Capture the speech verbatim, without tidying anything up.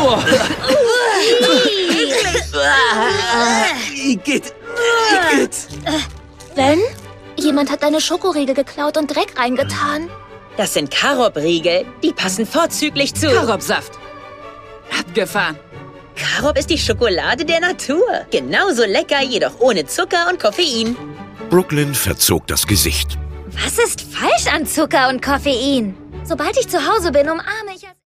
Oh. Igitt. Igitt. Ben? Jemand hat deine Schokoriegel geklaut und Dreck reingetan. Das sind Karob-Riegel. Die passen vorzüglich zu. Karobsaft. Abgefahren. Karob ist die Schokolade der Natur. Genauso lecker, jedoch ohne Zucker und Koffein. Brooklyn verzog das Gesicht. Was ist falsch an Zucker und Koffein? Sobald ich zu Hause bin, umarme